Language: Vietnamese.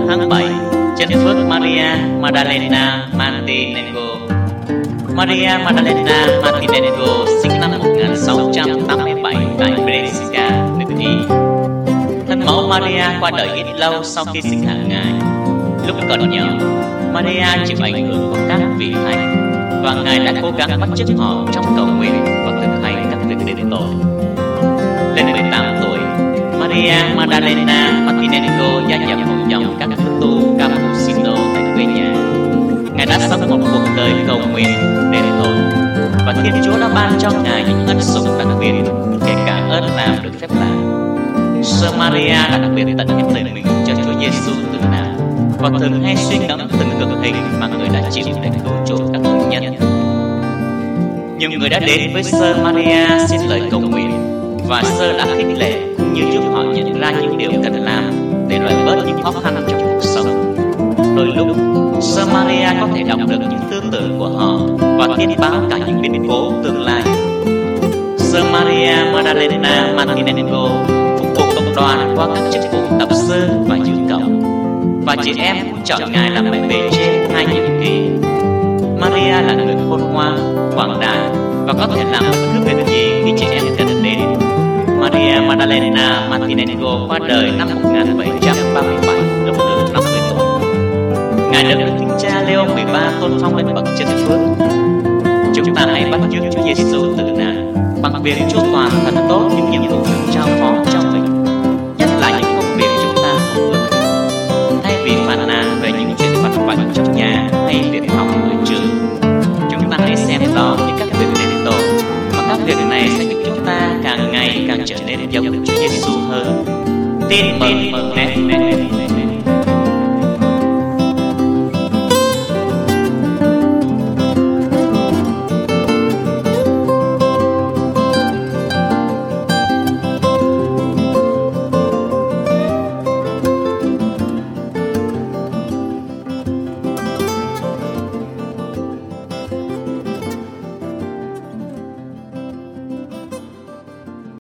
tháng 7, trên phước Maria Maddalena Martinengo. Maria Maddalena Martinengo sinh năm 1687 tại Brescia, nước Ý. Thân mẫu Maria qua đời ít lâu sau khi sinh hạ Ngài. Lúc còn nhỏ, Maria chịu ảnh hưởng của các vị thánh và Ngài đã cố gắng bắt chước họ trong cầu nguyện và thực hành các việc đền tội. Lên 18 tuổi, Maria Maddalena Martinengo gia nhập hội dòng các nữ tu Cappuccino tại quê nhà. Ngài đã sống một cuộc đời cầu nguyện, đền tội, và Thiên Chúa đã ban cho Ngài những ân sủng đặc biệt, kể cả ơn làm được phép lạ. Sơ Maria đặc biệt tận hết đời mình cho Chúa Giêsu tử nạn và thường hay suy ngẫm từng cực hình mà người đã chịu để cứu chuộc các tội nhân. Nhiều người đã đến với Sơ Maria xin lời cầu nguyện, và Sơ đã khích lệ cũng như giúp họ nhận ra những điều cần làm để loại bớt những khó khăn trong cuộc sống. Đôi lúc, Sơ Maria có thể đọc được những tư tưởng của họ và tiên báo cả những biến cố tương lai. Sơ Maria Maddalena Martinengo phục vụ cộng đoàn qua các chức vụ tập sơ và dự cộng, và chị em cũng chọn Ngài làm mẹ bề trên 2 nhiệm kỳ. Maria là người khôn ngoan, quảng đại và có thể làm bất cứ việc gì khi chị em cần đến. Maria Maddalena Martinengo qua đời năm 1737 lúc được 50 tuổi. Ngài được Đức Thánh Cha Leo 13 tôn phong lên bậc chân phước. Chúng ta hãy bắt chước Chúa Giêsu tử nạn bằng việc chu toàn thật tốt những nhiệm vụ được trao phó cho mình, nhất là những công việc chúng ta không ưa thích. Thay vì phàn nàn về những chuyện vặt vãnh trong nhà hay việc học ở trường, chúng ta hãy xem đó như các việc đền tội, và các việc này sẽ giúp chúng ta càng ngày càng trở nên giống Chúa Giêsu hơn. Tin mừng nhé.